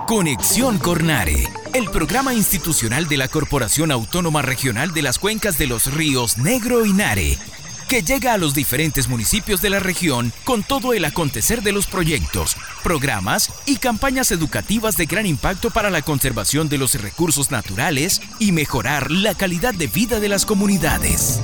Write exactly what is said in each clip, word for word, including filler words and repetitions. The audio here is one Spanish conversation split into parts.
Conexión Cornare, el programa institucional de la Corporación Autónoma Regional de las Cuencas de los Ríos Negro y Nare, que llega a los diferentes municipios de la región con todo el acontecer de los proyectos, programas y campañas educativas de gran impacto para la conservación de los recursos naturales y mejorar la calidad de vida de las comunidades.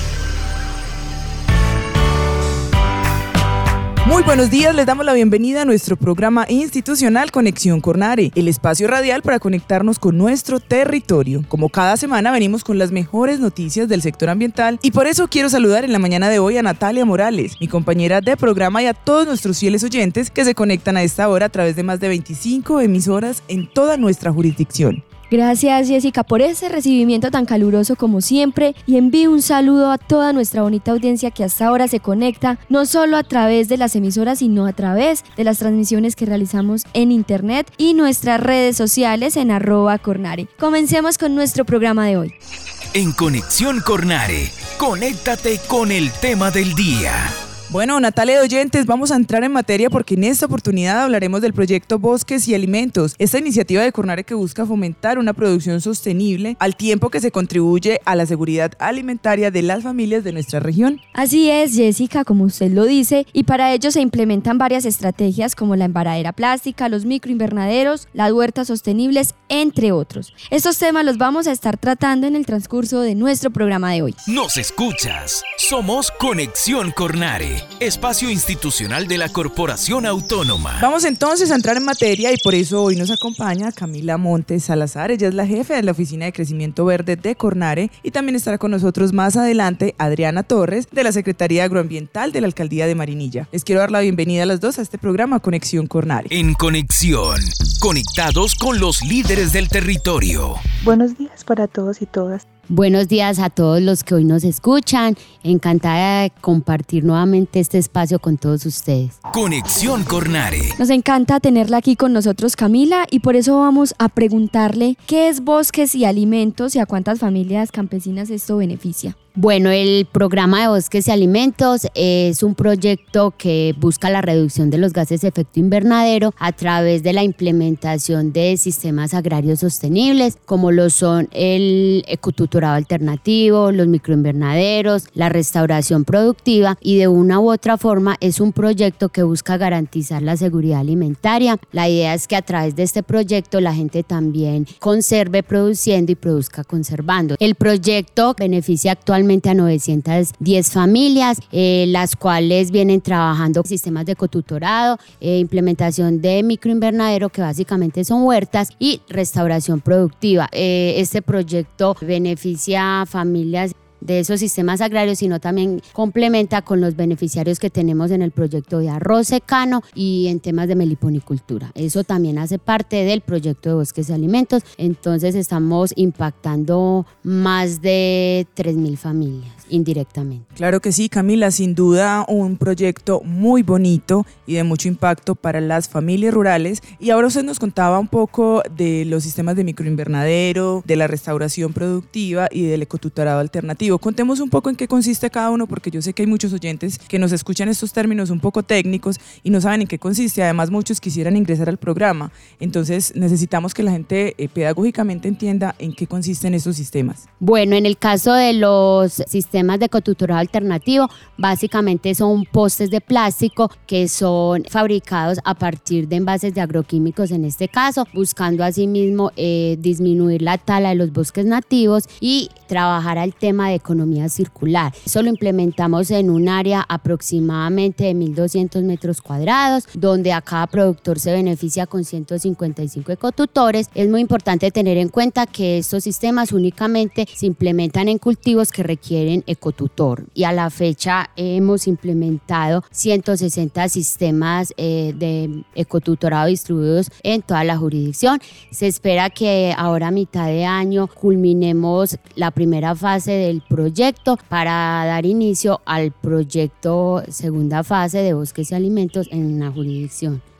Muy buenos días, les damos la bienvenida a nuestro programa institucional Conexión Cornare, el espacio radial para conectarnos con nuestro territorio. Como cada semana venimos con las mejores noticias del sector ambiental y por eso quiero saludar en la mañana de hoy a Natalia Morales, mi compañera de programa, y a todos nuestros fieles oyentes que se conectan a esta hora a través de más de veinticinco emisoras en toda nuestra jurisdicción. Gracias, Jessica, por ese recibimiento tan caluroso como siempre, y envío un saludo a toda nuestra bonita audiencia que hasta ahora se conecta no solo a través de las emisoras, sino a través de las transmisiones que realizamos en internet y nuestras redes sociales en arroba Cornare. Comencemos con nuestro programa de hoy. En Conexión Cornare, conéctate con el tema del día. Bueno, Natalia de oyentes, vamos a entrar en materia porque en esta oportunidad hablaremos del proyecto Bosques y Alimentos, esta iniciativa de Cornare que busca fomentar una producción sostenible al tiempo que se contribuye a la seguridad alimentaria de las familias de nuestra región. Así es, Jessica, como usted lo dice, y para ello se implementan varias estrategias como la embaradera plástica, los microinvernaderos, las huertas sostenibles, entre otros. Estos temas los vamos a estar tratando en el transcurso de nuestro programa de hoy. Nos escuchas, somos Conexión Cornare, espacio institucional de la Corporación Autónoma. Vamos entonces a entrar en materia y por eso hoy nos acompaña Camila Montes Salazar. Ella es la jefe de la Oficina de Crecimiento Verde de Cornare, y también estará con nosotros más adelante Adriana Torres, de la Secretaría Agroambiental de la Alcaldía de Marinilla. Les quiero dar la bienvenida a las dos a este programa Conexión Cornare. En Conexión, conectados con los líderes del territorio. Buenos días para todos y todas. Buenos días a todos los que hoy nos escuchan. Encantada de compartir nuevamente este espacio con todos ustedes. Conexión Cornare. Nos encanta tenerla aquí con nosotros, Camila, y por eso vamos a preguntarle qué es Bosques y Alimentos y a cuántas familias campesinas esto beneficia. Bueno, el programa de Bosques y Alimentos es un proyecto que busca la reducción de los gases de efecto invernadero a través de la implementación de sistemas agrarios sostenibles, como lo son el ecotutorado alternativo, los microinvernaderos, la restauración productiva, y de una u otra forma es un proyecto que busca garantizar la seguridad alimentaria. La idea es que a través de este proyecto la gente también conserve produciendo y produzca conservando. El proyecto beneficia actualmente a novecientas diez familias, eh, las cuales vienen trabajando sistemas de ecotutorado, eh, implementación de microinvernadero, que básicamente son huertas, y restauración productiva. Eh, este proyecto beneficia a familias de esos sistemas agrarios, sino también complementa con los beneficiarios que tenemos en el proyecto de arroz secano y en temas de meliponicultura. Eso también hace parte del proyecto de Bosques y Alimentos. Entonces estamos impactando más de tres mil familias indirectamente. Claro que sí, Camila, sin duda un proyecto muy bonito y de mucho impacto para las familias rurales. Y ahora usted nos contaba un poco de los sistemas de microinvernadero, de la restauración productiva y del ecotutorado alternativo. Contemos un poco en qué consiste cada uno, porque yo sé que hay muchos oyentes que nos escuchan estos términos un poco técnicos y no saben en qué consiste. Además, muchos quisieran ingresar al programa. Entonces, necesitamos que la gente eh, pedagógicamente entienda en qué consisten estos sistemas. Bueno, en el caso de los sistemas de ecotutorado alternativo, básicamente son postes de plástico que son fabricados a partir de envases de agroquímicos, en este caso, buscando asimismo eh, disminuir la tala de los bosques nativos y trabajar al tema de economía circular. Eso lo implementamos en un área aproximadamente de mil doscientos metros cuadrados, donde a cada productor se beneficia con ciento cincuenta y cinco ecotutores. Es muy importante tener en cuenta que estos sistemas únicamente se implementan en cultivos que requieren ecotutor, y a la fecha hemos implementado ciento sesenta sistemas eh, de ecotutorado distribuidos en toda la jurisdicción. Se espera que ahora a mitad de año culminemos la primera fase del proyecto para dar inicio al proyecto segunda fase de Bosques y Alimentos en la jurisdicción.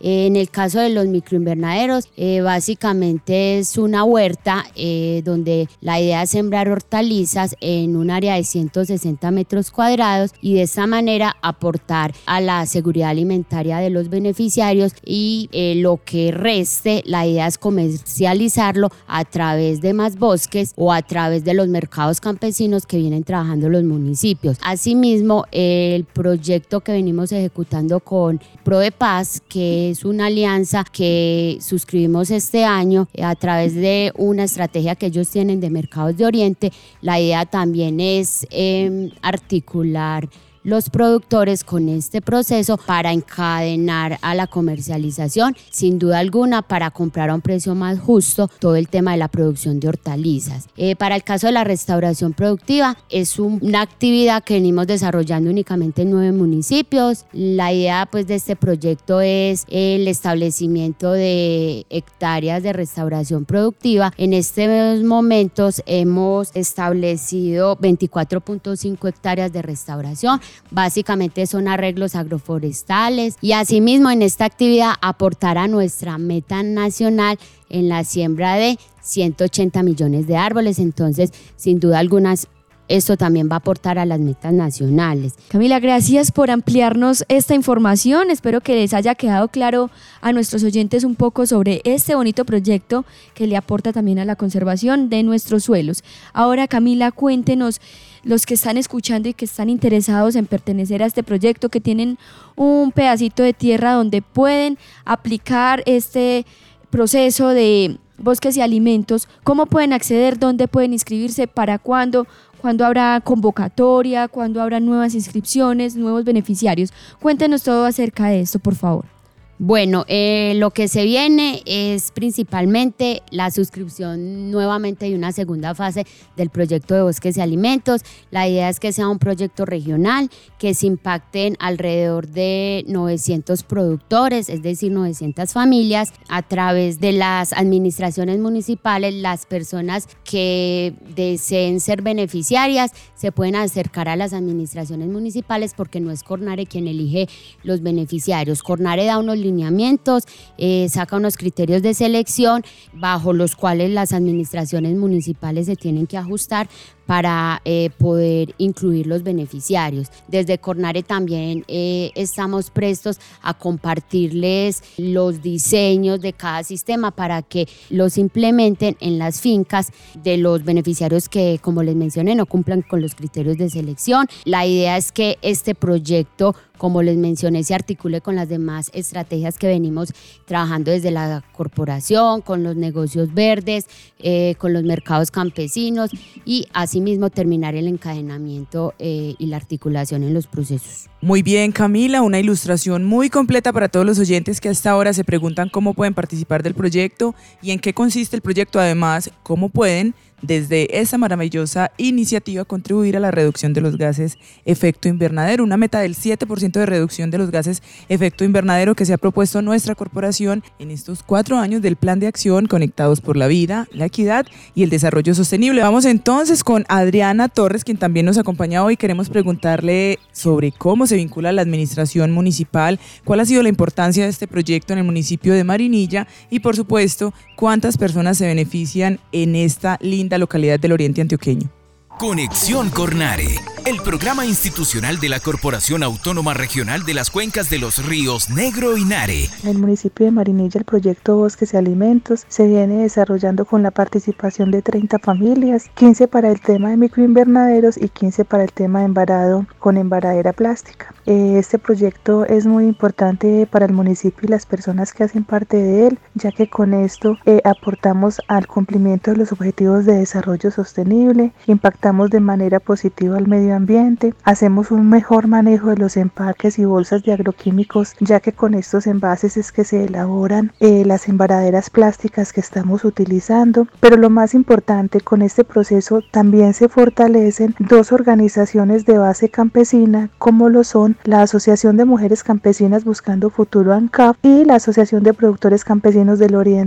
Eh, en el caso de los microinvernaderos, eh, básicamente es una huerta eh, donde la idea es sembrar hortalizas en un área de ciento sesenta metros cuadrados y de esta manera aportar a la seguridad alimentaria de los beneficiarios y eh, lo que reste, la idea es comercializarlo a través de más bosques o a través de los mercados campesinos que vienen trabajando los municipios. Asimismo, el proyecto que venimos ejecutando con ProDePaz, que es una alianza que suscribimos este año a través de una estrategia que ellos tienen de mercados de Oriente, la idea también es eh, articular los productores con este proceso para encadenar a la comercialización, sin duda alguna para comprar a un precio más justo todo el tema de la producción de hortalizas. Eh, para el caso de la restauración productiva, es un, una actividad que venimos desarrollando únicamente en nueve municipios. La idea pues de este proyecto es el establecimiento de hectáreas de restauración productiva. En estos momentos hemos establecido veinticuatro punto cinco hectáreas de restauración. Básicamente son arreglos agroforestales y asimismo en esta actividad aportar a nuestra meta nacional en la siembra de ciento ochenta millones de árboles. Entonces, sin duda alguna, esto también va a aportar a las metas nacionales. Camila, gracias por ampliarnos esta información. Espero que les haya quedado claro a nuestros oyentes un poco sobre este bonito proyecto que le aporta también a la conservación de nuestros suelos. Ahora, Camila, cuéntenos, los que están escuchando y que están interesados en pertenecer a este proyecto, que tienen un pedacito de tierra donde pueden aplicar este proceso de bosques y alimentos, ¿cómo pueden acceder? ¿Dónde pueden inscribirse? ¿Para cuándo? ¿Cuándo habrá convocatoria? ¿Cuándo habrá nuevas inscripciones, nuevos beneficiarios? Cuéntenos todo acerca de esto, por favor. Bueno, eh, lo que se viene es principalmente la suscripción nuevamente de una segunda fase del proyecto de bosques y alimentos. La idea es que sea un proyecto regional, que se impacten alrededor de novecientos productores, es decir, novecientas familias, a través de las administraciones municipales. Las personas que deseen ser beneficiarias se pueden acercar a las administraciones municipales porque no es Cornare quien elige los beneficiarios. Cornare da unos lineamientos, eh, saca unos criterios de selección bajo los cuales las administraciones municipales se tienen que ajustar para eh, poder incluir los beneficiarios. Desde Cornare también eh, estamos prestos a compartirles los diseños de cada sistema para que los implementen en las fincas de los beneficiarios que, como les mencioné, no cumplan con los criterios de selección. La idea es que este proyecto, como les mencioné, se articule con las demás estrategias que venimos trabajando desde la corporación, con los negocios verdes, eh, con los mercados campesinos y asimismo terminar el encadenamiento eh, y la articulación en los procesos. Muy bien, Camila, una ilustración muy completa para todos los oyentes que hasta ahora se preguntan cómo pueden participar del proyecto y en qué consiste el proyecto, además, cómo pueden desde esa maravillosa iniciativa contribuir a la reducción de los gases efecto invernadero, una meta del siete por ciento de reducción de los gases efecto invernadero que se ha propuesto nuestra corporación en estos cuatro años del Plan de Acción Conectados por la Vida, la Equidad y el Desarrollo Sostenible. Vamos entonces con Adriana Torres, quien también nos acompaña hoy. Queremos preguntarle sobre cómo se vincula la administración municipal, cuál ha sido la importancia de este proyecto en el municipio de Marinilla y, por supuesto, cuántas personas se benefician en esta linda localidad del Oriente Antioqueño. Conexión Cornare, el programa institucional de la Corporación Autónoma Regional de las Cuencas de los Ríos Negro y Nare. En el municipio de Marinilla, el proyecto Bosques y Alimentos se viene desarrollando con la participación de treinta familias, quince para el tema de microinvernaderos y quince para el tema de embarado con embaradera plástica. Este proyecto es muy importante para el municipio y las personas que hacen parte de él, ya que con esto eh, aportamos al cumplimiento de los objetivos de desarrollo sostenible, impactamos de manera positiva al medio ambiente, hacemos un mejor manejo de los empaques y bolsas de agroquímicos, ya que con estos envases es que se elaboran eh, las embaraderas plásticas que estamos utilizando. Pero lo más importante, con este proceso también se fortalecen dos organizaciones de base campesina, como lo son la Asociación de Mujeres Campesinas Buscando Futuro ANCAF y la Asociación de Productores Campesinos del Oriente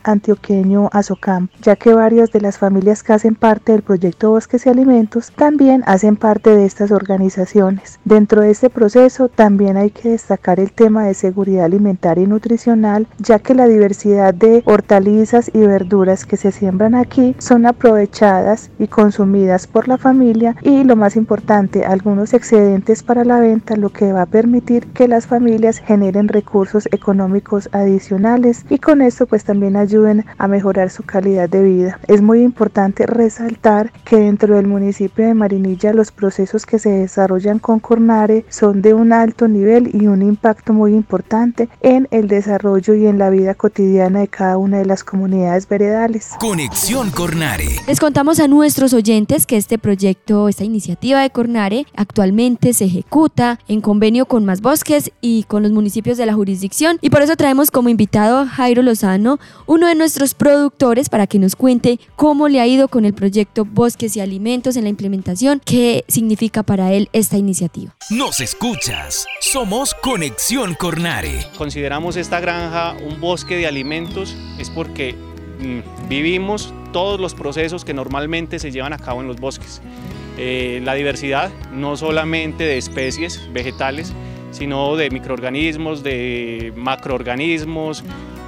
antioqueño Asocam, ya que varias de las familias que hacen parte del proyecto Bosques y Alimentos también hacen parte de estas organizaciones. Dentro de este proceso también hay que destacar el tema de seguridad alimentaria y nutricional, ya que la diversidad de hortalizas y verduras que se siembran aquí son aprovechadas y consumidas por la familia, y lo más importante, algunos excedentes para la venta, lo que va a permitir que las familias generen recursos económicos adicionales y con esto pues también ayuden a mejorar su calidad de vida. Es muy importante resaltar que dentro del municipio de Marinilla los procesos que se desarrollan con Cornare son de un alto nivel y un impacto muy importante en el desarrollo y en la vida cotidiana de cada una de las comunidades veredales. Conexión Cornare. Les contamos a nuestros oyentes que este proyecto, esta iniciativa de Cornare, actualmente se ejecuta en convenio con Más Bosques y con los municipios de la jurisdicción, y por eso traemos como invitado a Jairo Lozano, uno de nuestros productores, para que nos cuente cómo le ha ido con el proyecto Bosques y Alimentos en la implementación, qué significa para él esta iniciativa. Nos escuchas, somos Conexión Cornare. Consideramos esta granja un bosque de alimentos es porque mmm, vivimos todos los procesos que normalmente se llevan a cabo en los bosques. Eh, la diversidad, no solamente de especies vegetales, sino de microorganismos, de macroorganismos,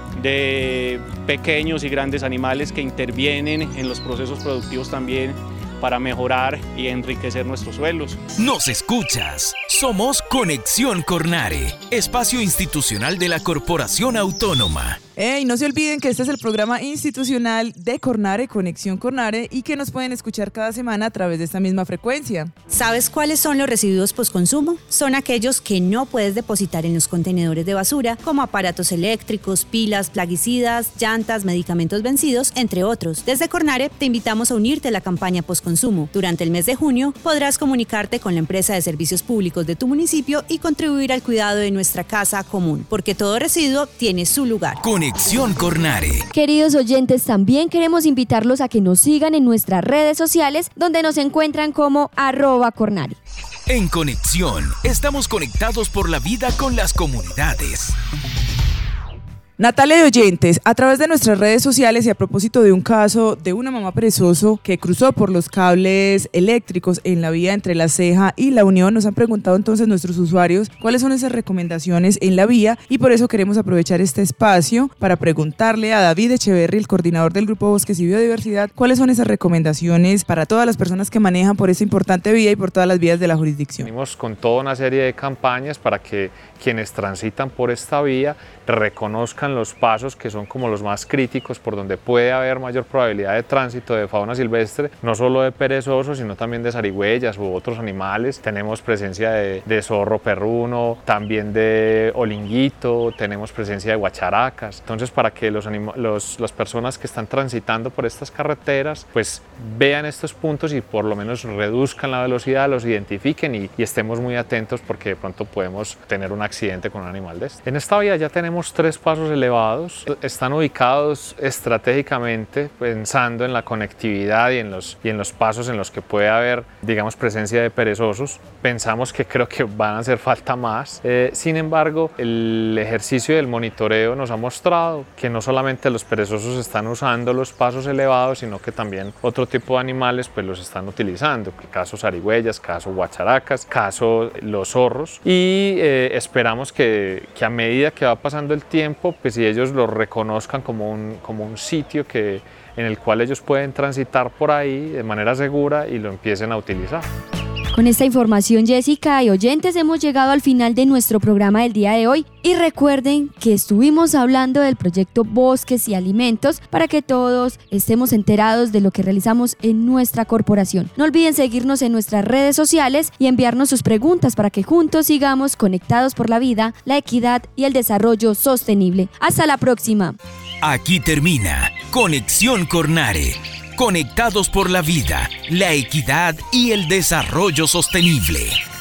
de pequeños y grandes animales que intervienen en los procesos productivos también para mejorar y enriquecer nuestros suelos. Nos escuchas, somos Conexión Cornare, espacio institucional de la Corporación Autónoma. Hey, no se olviden que este es el programa institucional de Cornare, Conexión Cornare, y que nos pueden escuchar cada semana a través de esta misma frecuencia. ¿Sabes cuáles son los residuos postconsumo? Son aquellos que no puedes depositar en los contenedores de basura, como aparatos eléctricos, pilas, plaguicidas, llantas, medicamentos vencidos, entre otros. Desde Cornare te invitamos a unirte a la campaña postconsumo. Durante el mes de junio podrás comunicarte con la empresa de servicios públicos de tu municipio y contribuir al cuidado de nuestra casa común, porque todo residuo tiene su lugar. Conexión Cornare. Queridos oyentes, también queremos invitarlos a que nos sigan en nuestras redes sociales, donde nos encuentran como arroba Cornare. En Conexión, estamos conectados por la vida con las comunidades. Natalia de oyentes, a través de nuestras redes sociales y a propósito de un caso de una mamá perezoso que cruzó por los cables eléctricos en la vía entre La Ceja y La Unión, nos han preguntado entonces nuestros usuarios cuáles son esas recomendaciones en la vía, y por eso queremos aprovechar este espacio para preguntarle a David Echeverry, el coordinador del Grupo Bosques y Biodiversidad, cuáles son esas recomendaciones para todas las personas que manejan por esta importante vía y por todas las vías de la jurisdicción. Venimos con toda una serie de campañas para que quienes transitan por esta vía reconozcan los pasos que son como los más críticos, por donde puede haber mayor probabilidad de tránsito de fauna silvestre, no solo de perezosos, sino también de zarigüeyas u otros animales. Tenemos presencia de, de zorro perruno, también de olinguito, tenemos presencia de guacharacas. Entonces, para que los, los, las personas que están transitando por estas carreteras pues vean estos puntos y por lo menos reduzcan la velocidad, los identifiquen y, y estemos muy atentos, porque de pronto podemos tener un accidente con un animal de este. En esta vía ya tenemos tres pasos elevados, están ubicados estratégicamente pensando en la conectividad y en los, y en los pasos en los que puede haber, digamos, presencia de perezosos. Pensamos que creo que van a hacer falta más. Eh, sin embargo, el ejercicio del monitoreo nos ha mostrado que no solamente los perezosos están usando los pasos elevados, sino que también otro tipo de animales pues los están utilizando, caso zarigüeyas, caso guacharacas, caso los zorros, y eh, esperamos que, que a medida que va pasando el tiempo, pues si ellos lo reconozcan como un, como un sitio que, en el cual ellos pueden transitar por ahí de manera segura y lo empiecen a utilizar. Con esta información, Jessica y oyentes, hemos llegado al final de nuestro programa del día de hoy, y recuerden que estuvimos hablando del proyecto Bosques y Alimentos para que todos estemos enterados de lo que realizamos en nuestra corporación. No olviden seguirnos en nuestras redes sociales y enviarnos sus preguntas para que juntos sigamos conectados por la vida, la equidad y el desarrollo sostenible. Hasta la próxima. Aquí termina Conexión Cornare. Conectados por la vida, la equidad y el desarrollo sostenible.